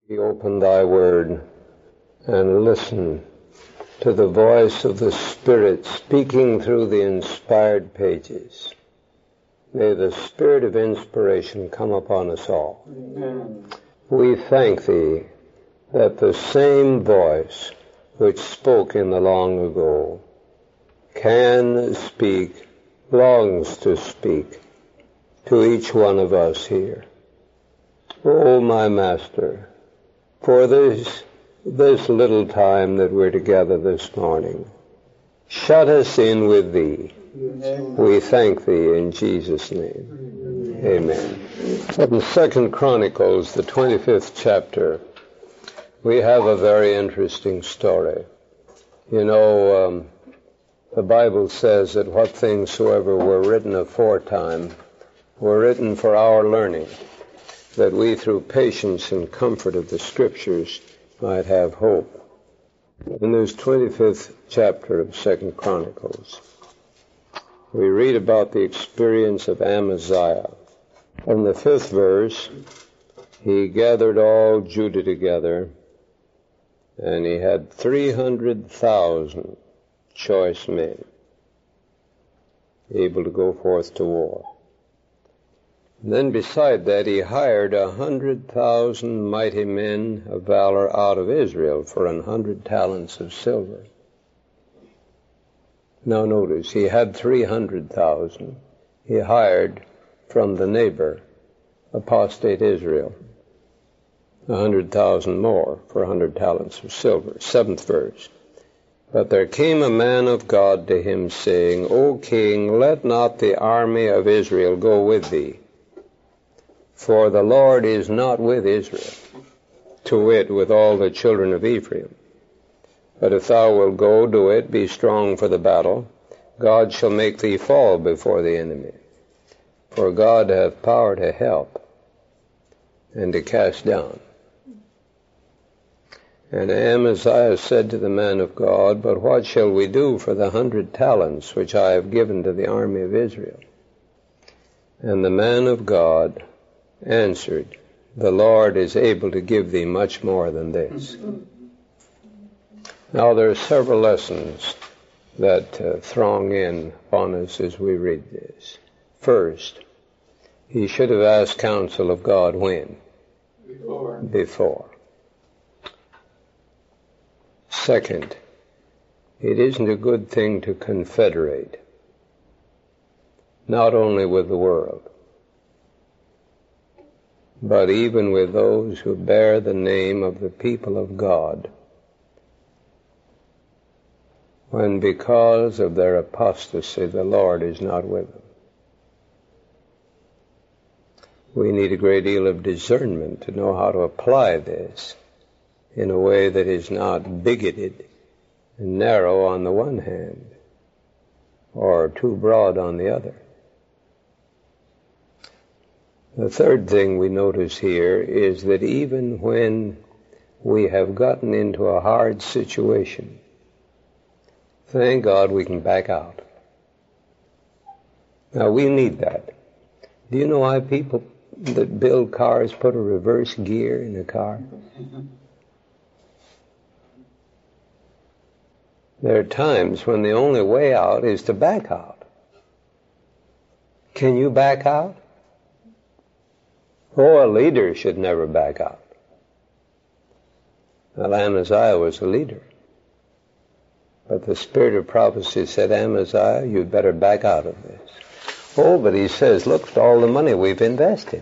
Open thy word and listen to the voice of the Spirit speaking through the inspired pages. May the spirit of inspiration come upon us all. Amen. We thank thee that the same voice which spoke in the long ago can speak, longs to speak to each one of us here. Oh, my Master, for this little time that we're together this morning, shut us in with thee. Amen. We thank thee in Jesus' name. Amen. In 2 Chronicles, the 25th chapter, we have a very interesting story. You know, the Bible says that what things soever were written aforetime were written for our learning, that we through patience and comfort of the Scriptures might have hope. In this 25th chapter of 2 Chronicles, we read about the experience of Amaziah. In the 5th verse, he gathered all Judah together, and he had 300,000 choice men able to go forth to war. And then beside that, he hired 100,000 mighty men of valor out of Israel for 100 talents of silver. Now notice, he had 300,000. He hired from the neighbor, apostate Israel, 100,000 more for 100 talents of silver. 7th verse. But there came a man of God to him, saying, O king, let not the army of Israel go with thee, for the Lord is not with Israel, to wit, with all the children of Ephraim. But if thou wilt go, do it, be strong for the battle. God shall make thee fall before the enemy. For God hath power to help and to cast down. And Amaziah said to the man of God, But what shall we do for the 100 talents which I have given to the army of Israel? And the man of God answered, The Lord is able to give thee much more than this. Now there are several lessons that throng in upon us as we read this. First, he should have asked counsel of God when? Before. Second, it isn't a good thing to confederate, not only with the world, but even with those who bear the name of the people of God, when because of their apostasy the Lord is not with them. We need a great deal of discernment to know how to apply this in a way that is not bigoted and narrow on the one hand, or too broad on the other. The third thing we notice here is that even when we have gotten into a hard situation, thank God we can back out. Now we need that. Do you know why people that build cars put a reverse gear in a car? There are times when the only way out is to back out. Can you back out? Oh, a leader should never back out. Well, Amaziah was a leader. But the spirit of prophecy said, Amaziah, you'd better back out of this. Oh, but he says, look at all the money we've invested.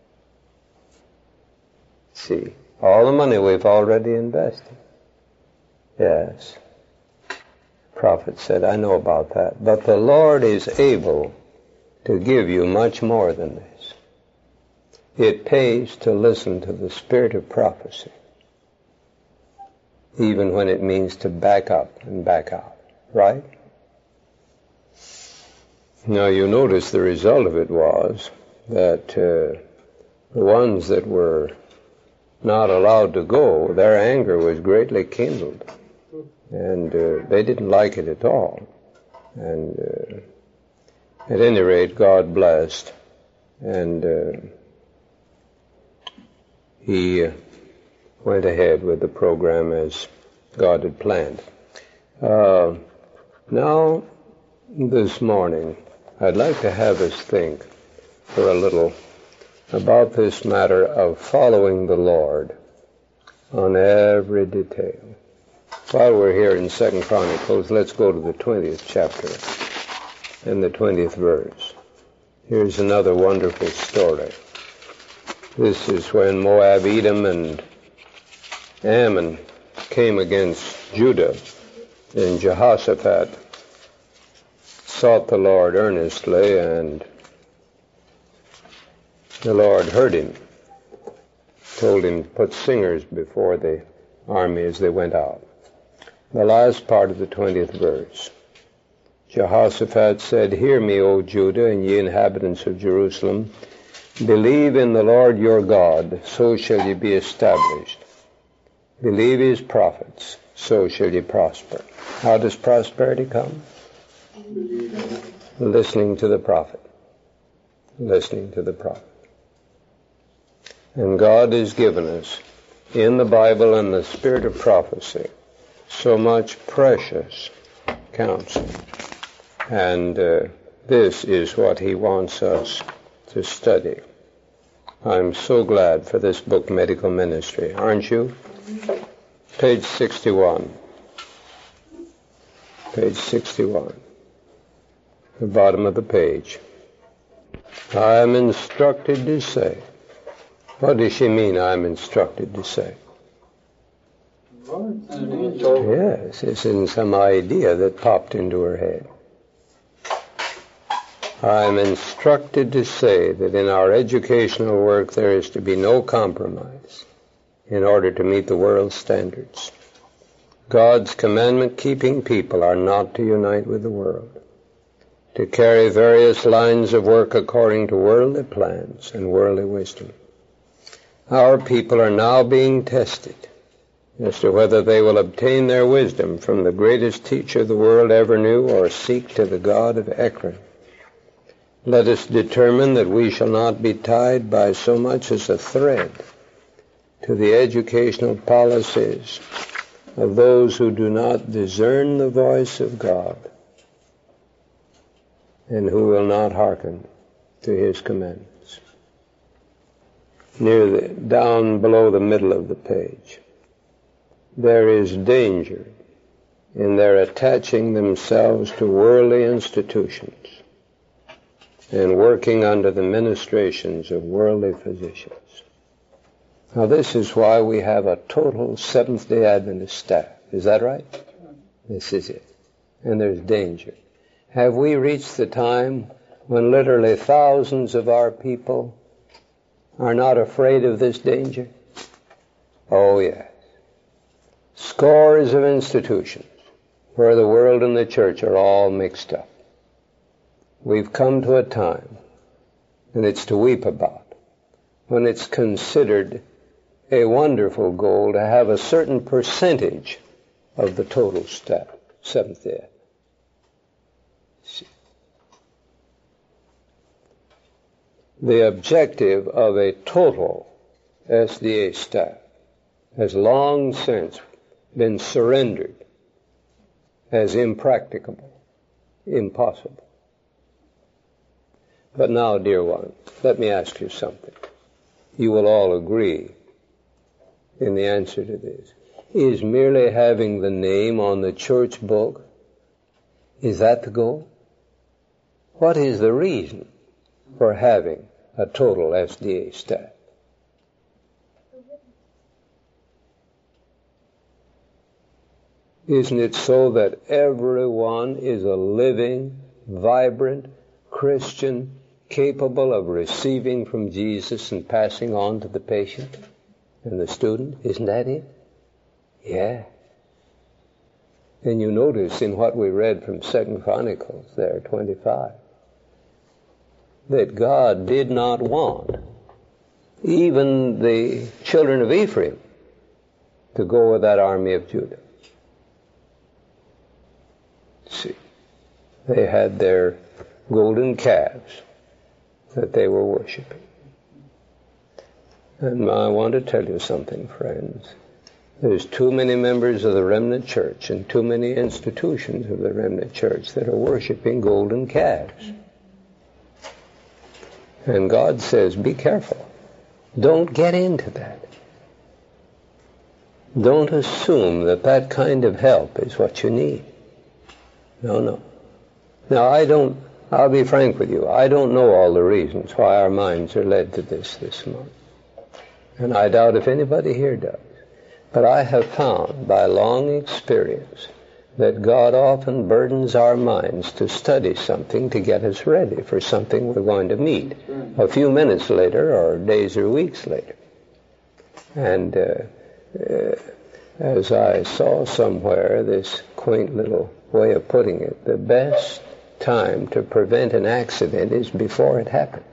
See, all the money we've already invested. Yes. Prophet said, I know about that. But the Lord is able to give you much more than this. It pays to listen to the spirit of prophecy, even when it means to back up and back out. Right? Now you notice the result of it was that the ones that were not allowed to go, their anger was greatly kindled. And they didn't like it at all. And at any rate, God blessed. And he went ahead with the program as God had planned. Now, this morning, I'd like to have us think for a little about this matter of following the Lord on every detail. While we're here in 2 Chronicles, let's go to the 20th chapter and the 20th verse. Here's another wonderful story. This is when Moab, Edom, and Ammon came against Judah, and Jehoshaphat sought the Lord earnestly, and the Lord heard him, told him to put singers before the army as they went out. The last part of the 20th verse. Jehoshaphat said, "Hear me, O Judah, and ye inhabitants of Jerusalem. Believe in the Lord your God, so shall ye be established. Believe his prophets, so shall ye prosper." How does prosperity come? Listening to the prophet. Listening to the prophet. And God has given us, in the Bible and the spirit of prophecy, so much precious counsel. And this is what he wants us to study. I'm so glad for this book, Medical Ministry, aren't you? Page 61. Page 61. The bottom of the page. I am instructed to say. What does she mean, I'm instructed to say? Yes, it's in some idea that popped into her head. I am instructed to say that in our educational work there is to be no compromise in order to meet the world's standards. God's commandment-keeping people are not to unite with the world, to carry various lines of work according to worldly plans and worldly wisdom. Our people are now being tested as to whether they will obtain their wisdom from the greatest teacher the world ever knew or seek to the God of Ekron. Let us determine that we shall not be tied by so much as a thread to the educational policies of those who do not discern the voice of God and who will not hearken to his commandments. Down below the middle of the page, there is danger in their attaching themselves to worldly institutions and working under the ministrations of worldly physicians. Now this is why we have a total Seventh-day Adventist staff. Is that right? This is it. And there's danger. Have we reached the time when literally thousands of our people are not afraid of this danger? Oh, yes. Scores of institutions where the world and the church are all mixed up. We've come to a time, and it's to weep about, when it's considered a wonderful goal to have a certain percentage of the total staff, Seventh-day. The objective of a total SDA staff has long since been surrendered as impracticable, impossible. But now, dear one, let me ask you something. You will all agree in the answer to this. Is merely having the name on the church book, is that the goal? What is the reason for having a total SDA staff? Isn't it so that everyone is a living, vibrant Christian capable of receiving from Jesus and passing on to the patient and the student? Isn't that it? Yeah. And you notice in what we read from 2 Chronicles there, 25, that God did not want even the children of Ephraim to go with that army of Judah. See, they had their golden calves that they were worshiping. And I want to tell you something, friends. There's too many members of the remnant church and too many institutions of the remnant church that are worshiping golden calves. And God says, be careful. Don't get into that. Don't assume that that kind of help is what you need. No. Now, I'll be frank with you, I don't know all the reasons why our minds are led to this month. And I doubt if anybody here does. But I have found by long experience that God often burdens our minds to study something to get us ready for something we're going to meet a few minutes later or days or weeks later. And as I saw somewhere, this quaint little way of putting it, the best time to prevent an accident is before it happens.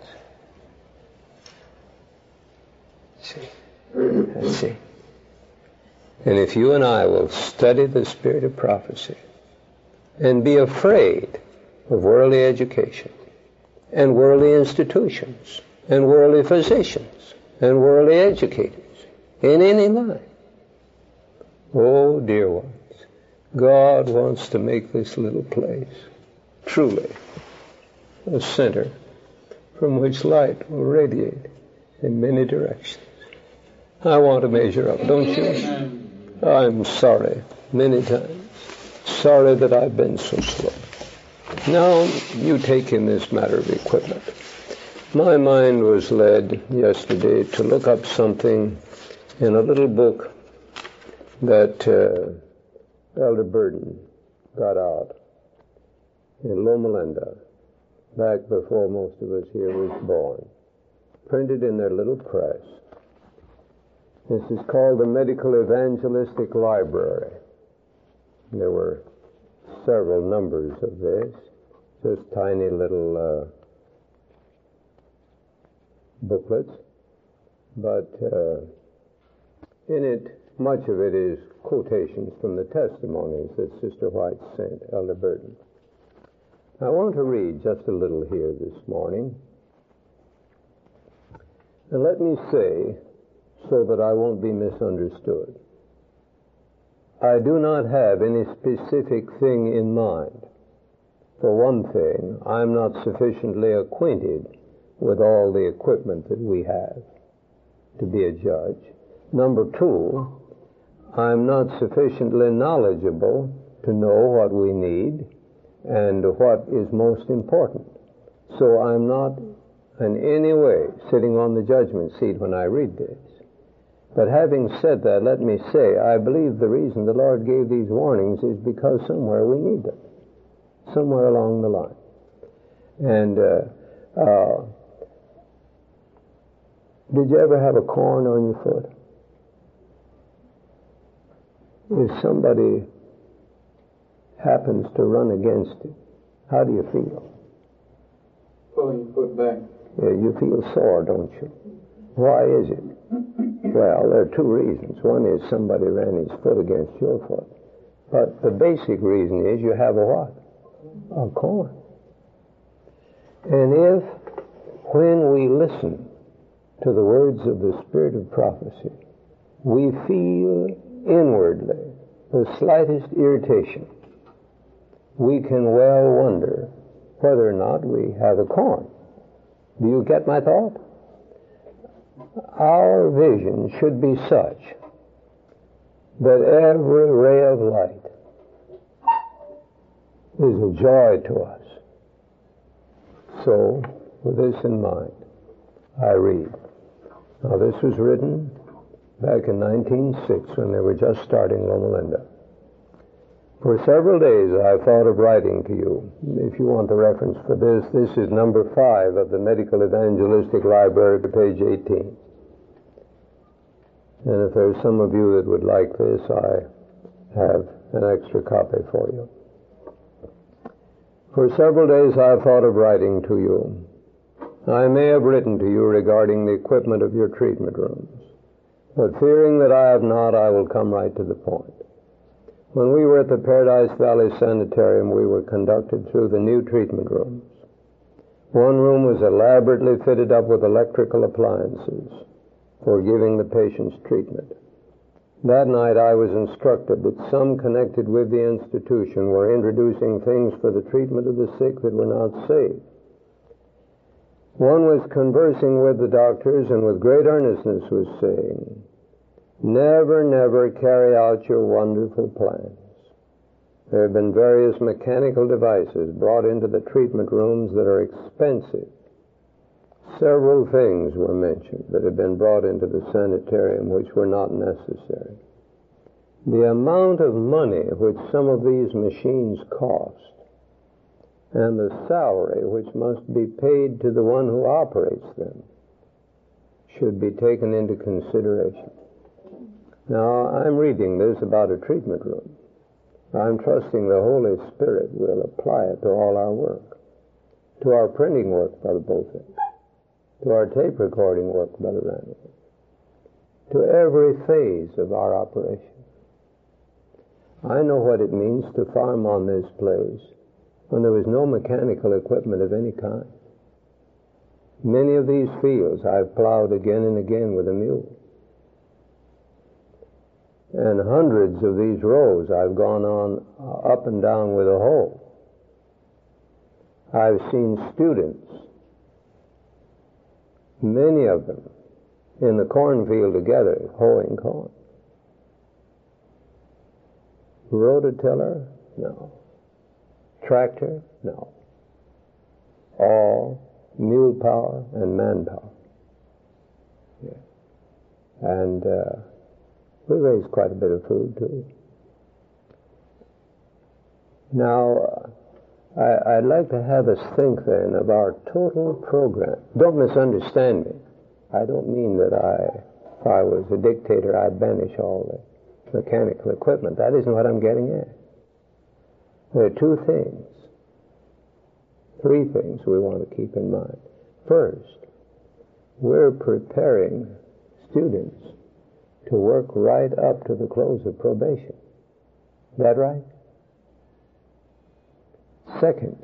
See? And if you and I will study the spirit of prophecy and be afraid of worldly education and worldly institutions and worldly physicians and worldly educators in any line, oh, dear ones, God wants to make this little place truly a center from which light will radiate in many directions. I want to measure up, don't you? I'm sorry, many times. Sorry that I've been so slow. Now, you take in this matter of equipment. My mind was led yesterday to look up something in a little book that Elder Burden got out in Loma Linda back before most of us here was born. Printed in their little press. This is called the Medical Evangelistic Library. There were several numbers of this, just tiny little booklets, but in it, much of it is quotations from the testimonies that Sister White sent, Elder Burden. I want to read just a little here this morning. And let me say, so that I won't be misunderstood, I do not have any specific thing in mind. For one thing, I'm not sufficiently acquainted with all the equipment that we have to be a judge. Number two, I'm not sufficiently knowledgeable to know what we need and what is most important. So I'm not in any way sitting on the judgment seat when I read this. But having said that, let me say, I believe the reason the Lord gave these warnings is because somewhere we need them, somewhere along the line. And did you ever have a corn on your foot? If somebody happens to run against it, how do you feel? Pulling your foot back. Yeah, you feel sore, don't you? Why is it? Well, there are two reasons. One is somebody ran his foot against your foot. But the basic reason is you have a what? A corn. And if, when we listen to the words of the Spirit of prophecy, we feel inwardly the slightest irritation, we can well wonder whether or not we have a corn. Do you get my thought? Our vision should be such that every ray of light is a joy to us. So, with this in mind, I read. Now, this was written back in 1906 when they were just starting Loma Linda. For several days I thought of writing to you. If you want the reference for this, this is number 5 of the Medical Evangelistic Library, page 18. And if there's some of you that would like this, I have an extra copy for you. For several days I thought of writing to you. I may have written to you regarding the equipment of your treatment rooms, but fearing that I have not, I will come right to the point. When we were at the Paradise Valley Sanitarium, we were conducted through the new treatment rooms. One room was elaborately fitted up with electrical appliances. for giving the patient's treatment. That night I was instructed that some connected with the institution were introducing things for the treatment of the sick that were not saved. One was conversing with the doctors and with great earnestness was saying, "Never, never carry out your wonderful plans. There have been various mechanical devices brought into the treatment rooms that are expensive. Several things were mentioned that had been brought into the sanitarium which were not necessary. The amount of money which some of these machines cost and the salary which must be paid to the one who operates them should be taken into consideration." Now, I'm reading this about a treatment room. I'm trusting the Holy Spirit will apply it to all our work, to our printing work, Brother Bolton, to our tape recording work, Brother Randall, to every phase of our operation. I know what it means to farm on this place when there was no mechanical equipment of any kind. Many of these fields I've plowed again and again with a mule. And hundreds of these rows I've gone on up and down with a hoe. I've seen students, many of them, in the cornfield together, hoeing corn. Rototiller? No. Tractor? No. All mule power and manpower. Yeah. And we raise quite a bit of food too. Now, I'd like to have us think then of our total program. Don't misunderstand me. I don't mean that if I was a dictator, I'd banish all the mechanical equipment. That isn't what I'm getting at. There are three things we want to keep in mind. First, we're preparing students to work right up to the close of probation. Is that right? Second,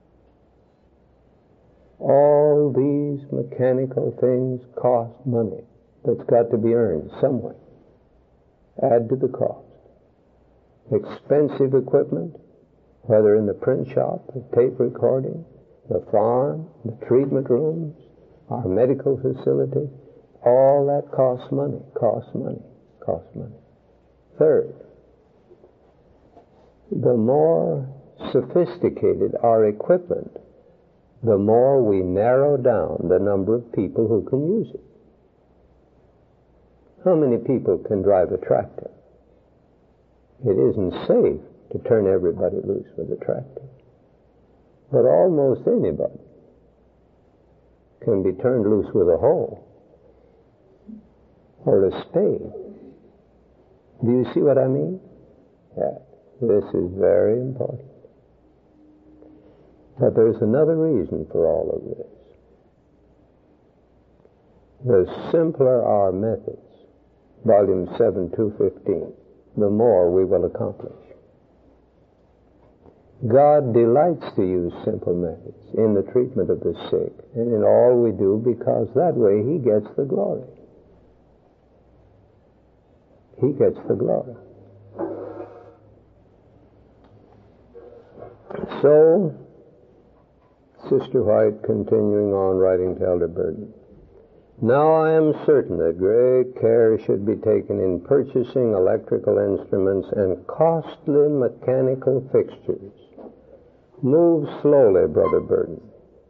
all these mechanical things cost money that's got to be earned some way. Add to the cost. Expensive equipment, whether in the print shop, the tape recording, the farm, the treatment rooms, our medical facilities, all that costs money. Third, the more sophisticated our equipment, the more we narrow down the number of people who can use it. How many people can drive a tractor? It isn't safe to turn everybody loose with a tractor. But almost anybody can be turned loose with a hoe or a spade. Do you see what I mean? Yeah. This is very important. But there's another reason for all of this. The simpler our methods, Volume 7, 215, the more we will accomplish. God delights to use simple methods in the treatment of the sick and in all we do, because that way He gets the glory. He gets the glory. So, Sister White, continuing on, writing to Elder Burden, "Now I am certain that great care should be taken in purchasing electrical instruments and costly mechanical fixtures. Move slowly, Brother Burden.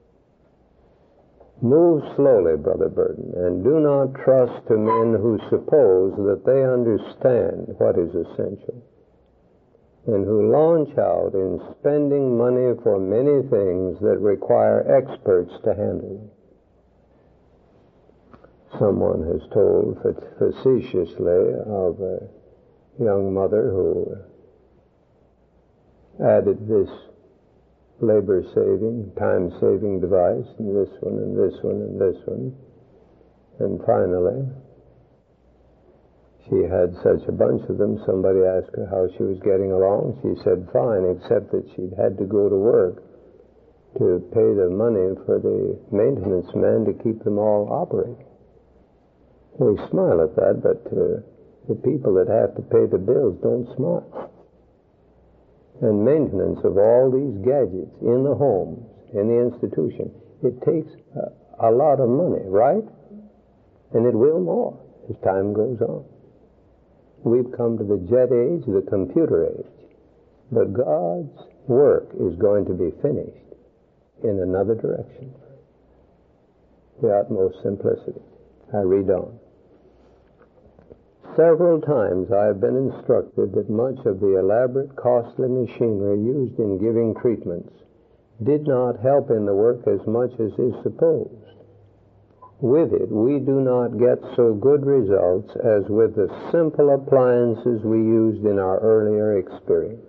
Move slowly, Brother Burden, and do not trust to men who suppose that they understand what is essential, and who launch out in spending money for many things that require experts to handle them." Someone has told facetiously of a young mother who added this labor-saving, time-saving device, and this one, and this one, and this one. And finally, she had such a bunch of them, somebody asked her how she was getting along. She said fine, except that she'd had to go to work to pay the money for the maintenance man to keep them all operating. We smile at that, but the people that have to pay the bills don't smile. And maintenance of all these gadgets in the homes, in the institution, it takes a lot of money, right? And it will more as time goes on. We've come to the jet age, the computer age. But God's work is going to be finished in another direction. The utmost simplicity. I read on. Several times I have been instructed that much of the elaborate, costly machinery used in giving treatments did not help in the work as much as is supposed. With it, we do not get so good results as with the simple appliances we used in our earlier experience.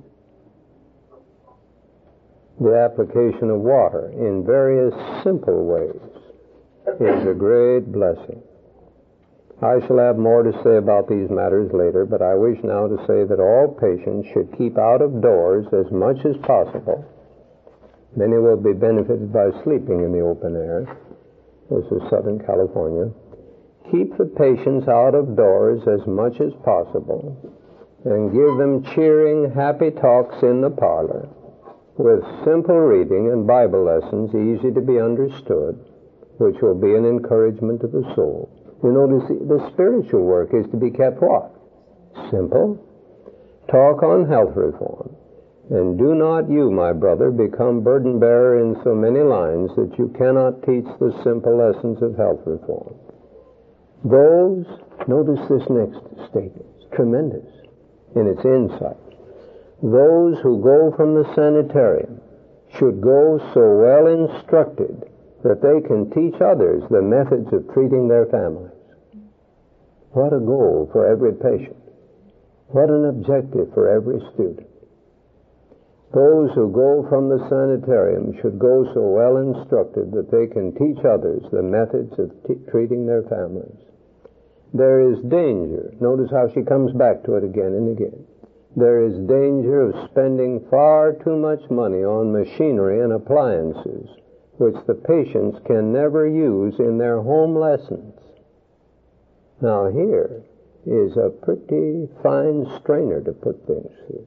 The application of water in various simple ways is a great blessing. I shall have more to say about these matters later, but I wish now to say that all patients should keep out of doors as much as possible. Many will be benefited by sleeping in the open air. This is Southern California. Keep the patients out of doors as much as possible and give them cheering, happy talks in the parlor with simple reading and Bible lessons easy to be understood, which will be an encouragement to the soul. You notice the spiritual work is to be kept what? Simple. Talk on health reform. And do not you, my brother, become burden bearer in so many lines that you cannot teach the simple lessons of health reform. Those, notice this next statement, it's tremendous in its insight. Those who go from the sanitarium should go so well instructed that they can teach others the methods of treating their families. What a goal for every patient. What an objective for every student. Those who go from the sanitarium should go so well instructed that they can teach others the methods of treating their families. There is danger. Notice how she comes back to it again and again. There is danger of spending far too much money on machinery and appliances which the patients can never use in their home lessons. Now here is a pretty fine strainer to put things through.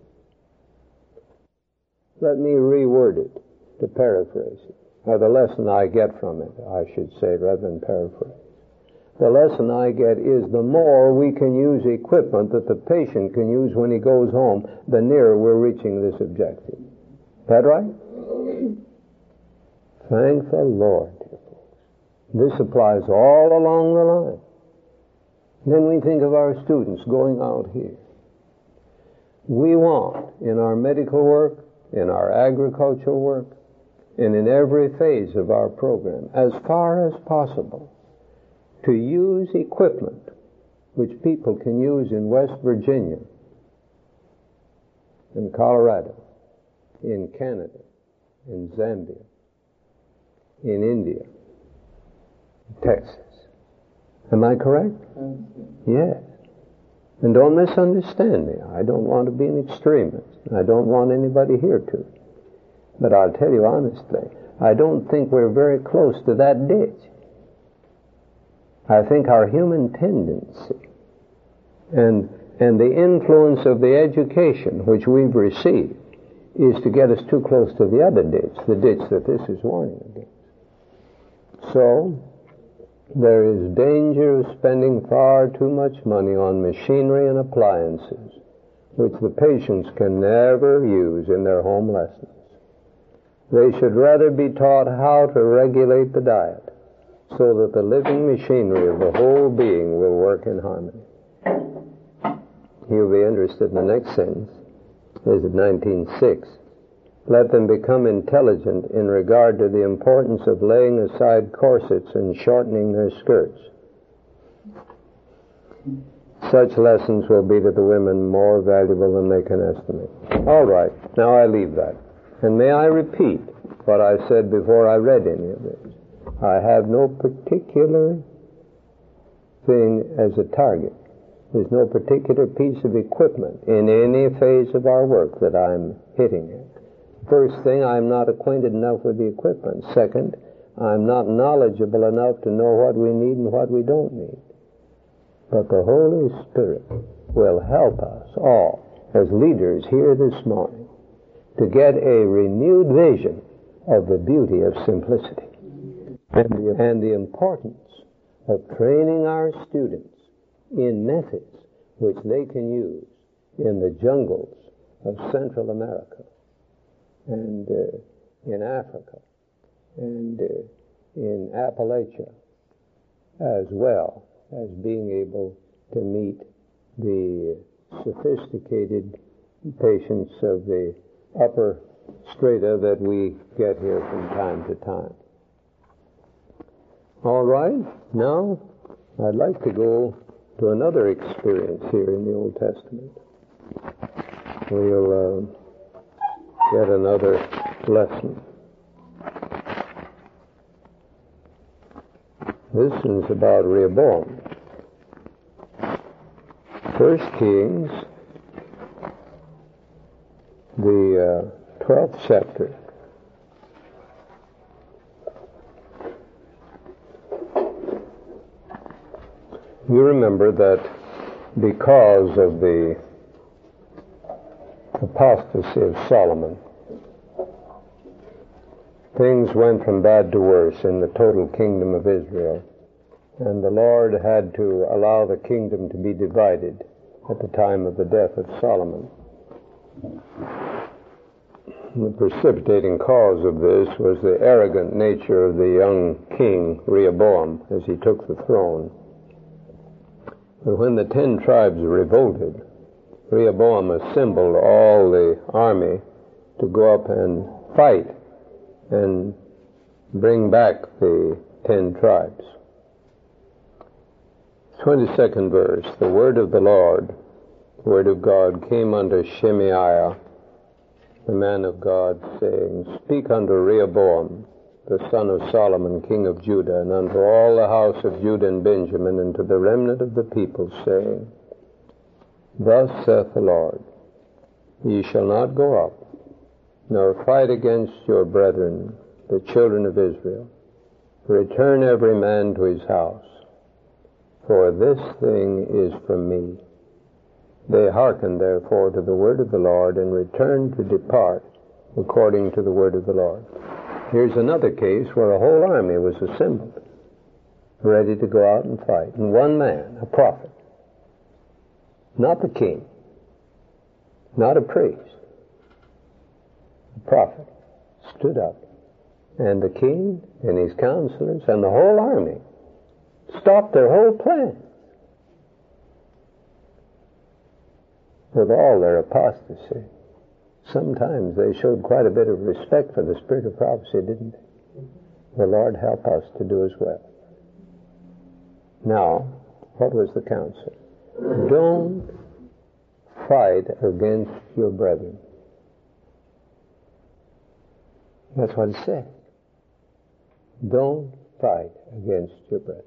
Let me reword it, to paraphrase it, or the lesson I get from it, I should say, rather than paraphrase. The lesson I get is the more we can use equipment that the patient can use when he goes home, the nearer we're reaching this objective. Is that right? Thank the Lord, dear folks. This applies all along the line. Then we think of our students going out here. We want, in our medical work, in our agricultural work, and in every phase of our program, as far as possible, to use equipment which people can use in West Virginia, in Colorado, in Canada, in Zambia, in India, Texas. Am I correct? Yes. And don't misunderstand me. I don't want to be an extremist. I don't want anybody here to. But I'll tell you honestly, I don't think we're very close to that ditch. I think our human tendency and the influence of the education which we've received is to get us too close to the other ditch, the ditch that this is warning against. So, there is danger of spending far too much money on machinery and appliances which the patients can never use in their home lessons. They should rather be taught how to regulate the diet so that the living machinery of the whole being will work in harmony. You'll be interested in the next sentence. This is 19:6. Let them become intelligent in regard to the importance of laying aside corsets and shortening their skirts. Such lessons will be to the women more valuable than they can estimate. All right, now I leave that. And may I repeat what I said before I read any of this. I have no particular thing as a target. There's no particular piece of equipment in any phase of our work that I'm hitting at. First thing, I'm not acquainted enough with the equipment. Second, I'm not knowledgeable enough to know what we need and what we don't need. but the Holy Spirit will help us all as leaders here this morning to get a renewed vision of the beauty of simplicity and the importance of training our students in methods which they can use in the jungles of Central America and in Africa and in Appalachia, as well as being able to meet the sophisticated patients of the upper strata that we get here from time to time. All right, now I'd like to go to another experience here in the Old Testament. We'll get another lesson. This is about Rehoboam. 1 Kings, the 12th chapter. You remember that because of the apostasy of Solomon, things went from bad to worse in the total kingdom of Israel, and the Lord had to allow the kingdom to be divided at the time of the death of Solomon. The precipitating cause of this was the arrogant nature of the young king Rehoboam as he took the throne. But when the 10 tribes revolted, Rehoboam assembled all the army to go up and fight and bring back the 10 tribes. 22nd verse, the word of the Lord, the word of God, came unto Shemaiah, the man of God, saying, Speak unto Rehoboam, the son of Solomon, king of Judah, and unto all the house of Judah and Benjamin, and to the remnant of the people, saying, Thus saith the Lord, Ye shall not go up, nor fight against your brethren, the children of Israel. Return every man to his house, for this thing is from me. They hearkened therefore to the word of the Lord, and returned to depart according to the word of the Lord. Here's another case where a whole army was assembled, ready to go out and fight. And one man, a prophet, not the king, not a priest, a prophet, stood up. And the king and his counselors and the whole army stopped their whole plan. With all their apostasy, sometimes they showed quite a bit of respect for the spirit of prophecy, didn't they? The Lord help us to do as well. Now, what was the counsel? Don't fight against your brethren. That's what it said. Don't fight against your brethren.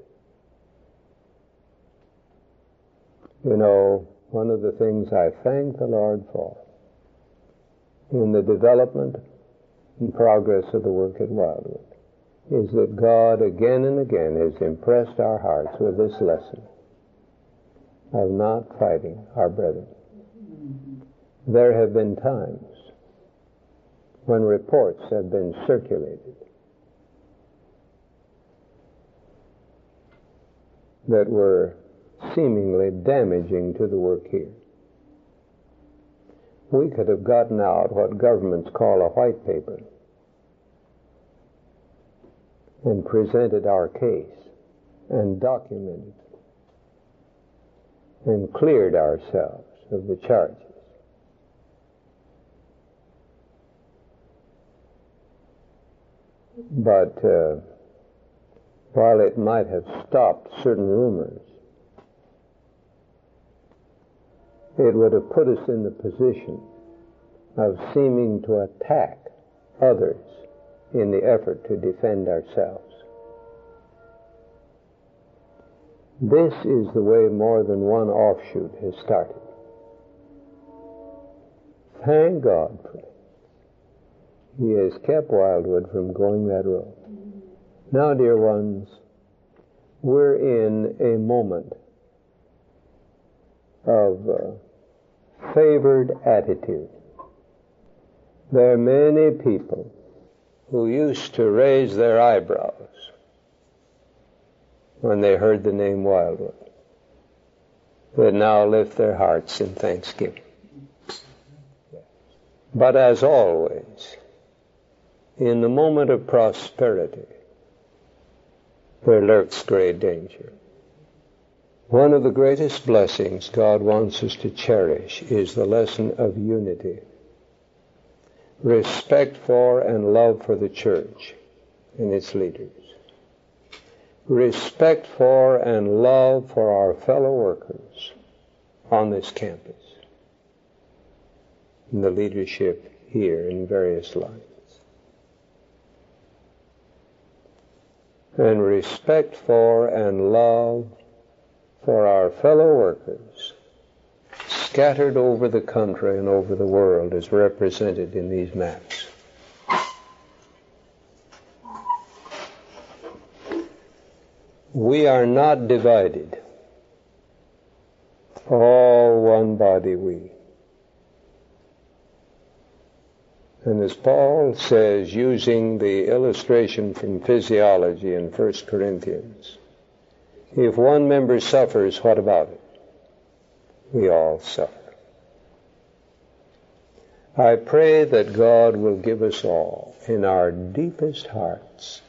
You know, one of the things I thank the Lord for in the development and progress of the work at Wildwood is that God again and again has impressed our hearts with this lesson of not fighting our brethren. There have been times when reports have been circulated that were seemingly damaging to the work here. We could have gotten out what governments call a white paper and presented our case and documented and cleared ourselves of the charges. But while it might have stopped certain rumors, it would have put us in the position of seeming to attack others in the effort to defend ourselves. This is the way more than one offshoot has started. Thank God for it. He has kept Wildwood from going that road. Now, dear ones, we're in a moment of favored attitude. There are many people who used to raise their eyebrows when they heard the name Wildwood, that now lift their hearts in thanksgiving. But as always, in the moment of prosperity, there lurks great danger. One of the greatest blessings God wants us to cherish is the lesson of unity. Respect for and love for the church and its leaders. Respect for and love for our fellow workers on this campus. And the leadership here in various lines. And respect for and love for our fellow workers scattered over the country and over the world as represented in these maps. We are not divided. All one body we. And as Paul says, using the illustration from physiology in 1 Corinthians, if one member suffers, what about it? We all suffer. I pray that God will give us all, in our deepest hearts,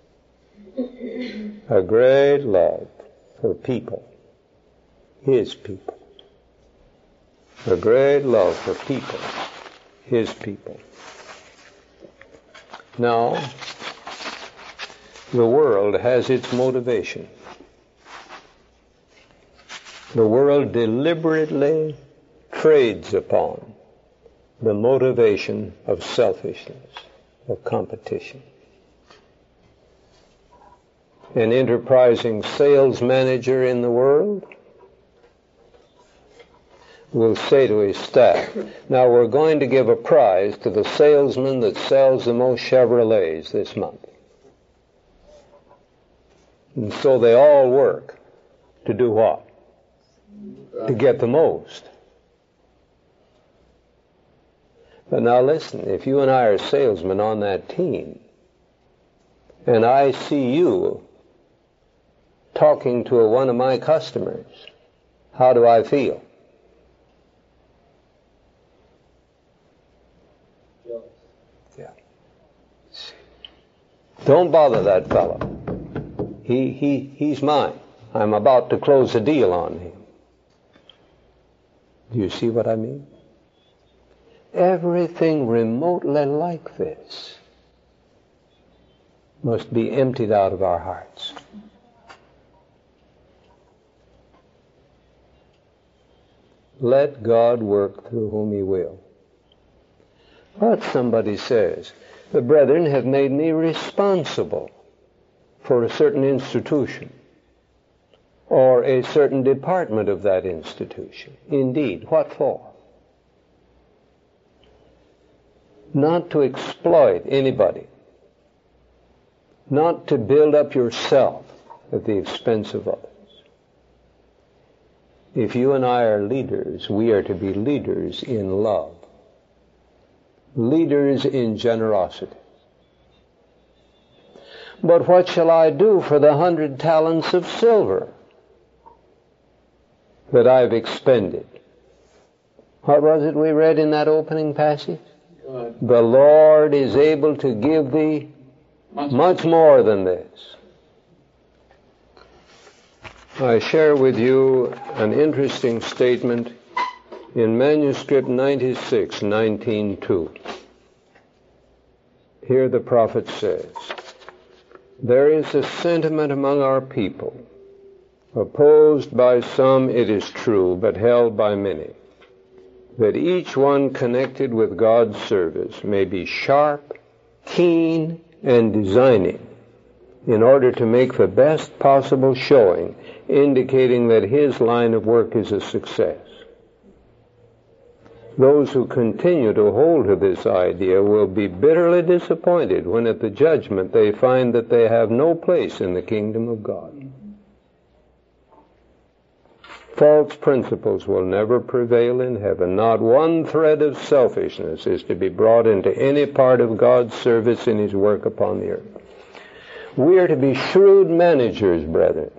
a great love for people, His people. A great love for people, His people. Now, the world has its motivation. The world deliberately trades upon the motivation of selfishness, of competition. An enterprising sales manager in the world will say to his staff, now we're going to give a prize to the salesman that sells the most Chevrolets this month. And so they all work to do what? To get the most. But now listen, if you and I are salesmen on that team, and I see you talking to one of my customers, how do I feel? Yeah. Don't bother that fellow. He's mine. I'm about to close a deal on him. Do you see what I mean? Everything remotely like this must be emptied out of our hearts. Let God work through whom He will. But somebody says, the brethren have made me responsible for a certain institution or a certain department of that institution. Indeed, what for? Not to exploit anybody, not to build up yourself at the expense of others. If you and I are leaders, we are to be leaders in love, leaders in generosity. But what shall I do for the 100 talents of silver that I've expended? What was it we read in that opening passage? God. The Lord is able to give thee much more than this. I share with you an interesting statement in manuscript 96, 19:2. Here the prophet says, there is a sentiment among our people, opposed by some, it is true, but held by many, that each one connected with God's service may be sharp, keen, and designing in order to make the best possible showing, indicating that his line of work is a success. Those who continue to hold to this idea will be bitterly disappointed when at the judgment they find that they have no place in the kingdom of God. False principles will never prevail in heaven. Not one thread of selfishness is to be brought into any part of God's service in His work upon the earth. We are to be shrewd managers, brethren.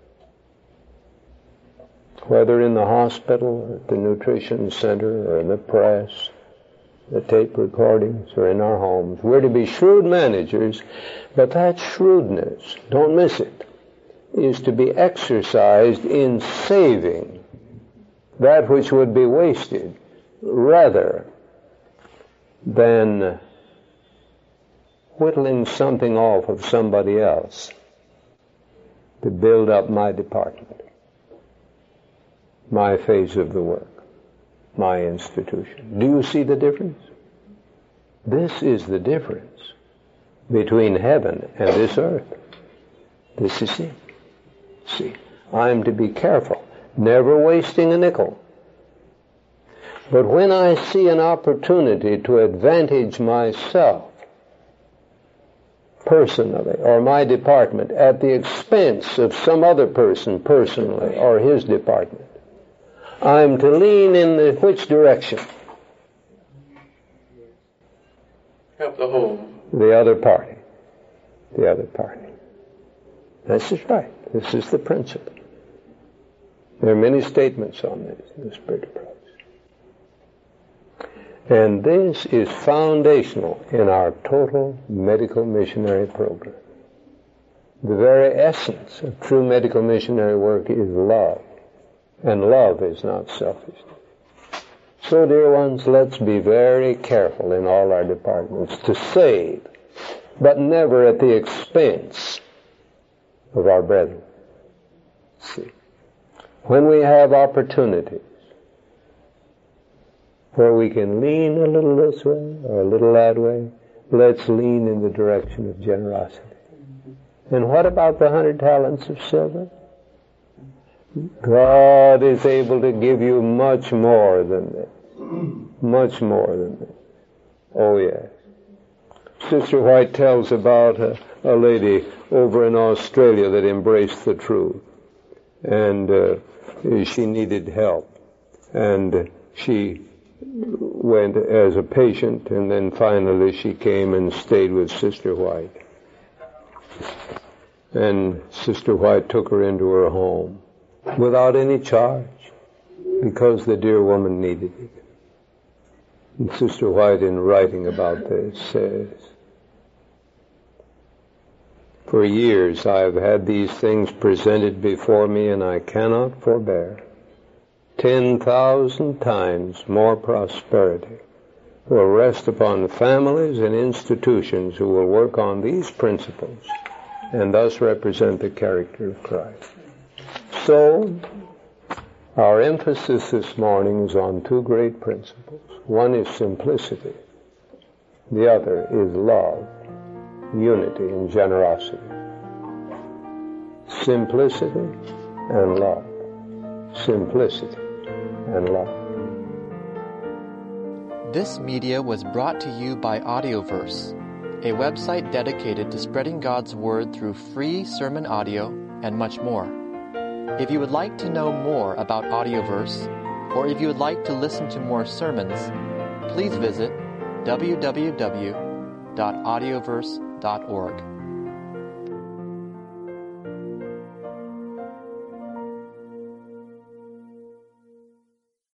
Whether in the hospital, or at the nutrition center, or in the press, the tape recordings, or in our homes. We're to be shrewd managers, but that shrewdness, don't miss it, is to be exercised in saving that which would be wasted, rather than whittling something off of somebody else to build up my department, my phase of the work, my institution. Do you see the difference? This is the difference between heaven and this earth. This is it. See, I'm to be careful, never wasting a nickel. But when I see an opportunity to advantage myself personally, or my department, at the expense of some other person personally, or his department, I'm to lean in which direction? Help the whole. The other party. The other party. This is right. This is the principle. There are many statements on this in the Spirit of Prophecy. And this is foundational in our total medical missionary program. The very essence of true medical missionary work is love. And love is not selfishness. So, dear ones, let's be very careful in all our departments to save, but never at the expense of our brethren. See, when we have opportunities where we can lean a little this way or a little that way, let's lean in the direction of generosity. And what about the 100 talents of silver? God is able to give you much more than this. Much more than this. Oh, yes. Sister White tells about a lady over in Australia that embraced the truth. And she needed help. And she went as a patient, and then finally she came and stayed with Sister White. And Sister White took her into her home without any charge, because the dear woman needed it. And Sister White, in writing about this, says, "For years I have had these things presented before me, and I cannot forbear. 10,000 times more prosperity will rest upon families and institutions who will work on these principles and thus represent the character of Christ." So, our emphasis this morning is on two great principles. One is simplicity. The other is love, unity, and generosity. Simplicity and love. Simplicity and love. This media was brought to you by Audioverse, a website dedicated to spreading God's Word through free sermon audio and much more. If you would like to know more about Audioverse, or if you would like to listen to more sermons, please visit www.audioverse.org.